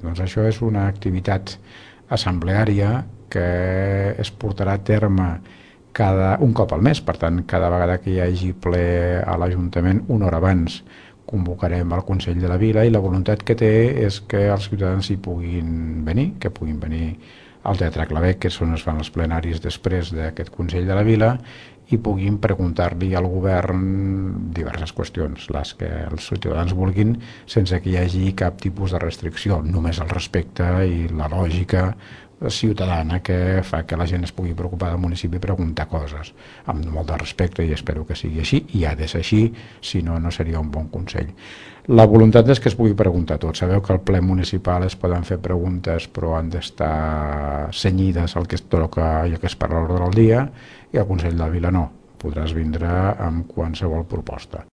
Doncs això és una activitat assembleària que es portarà a terme un cop al mes. Per tant, cada vegada que hi hagi ple a l'Ajuntament, una hora abans convocarem el Consell de la Vila, i la voluntat que té és que els ciutadans hi puguin venir, que puguin venir al Teatre Clavet, que és on es fan els plenaris després d'aquest Consell de la Vila, i puguin preguntar-li al govern diverses qüestions, les que els ciutadans vulguin, sense que hi hagi cap tipus de restricció, només el respecte i la lògica ciutadana que fa que la gent es pugui preocupar del municipi i preguntar coses amb molt de respecte, i espero que sigui així, i ha de ser així, si no, no seria un bon consell. La voluntat és que es pugui preguntar tot. Sabeu que al ple municipal es poden fer preguntes, però han d'estar cenyides al que es toca i el que es parla a l'ordre del dia, i al Consell de la Vila no, podràs vindre amb qualsevol proposta.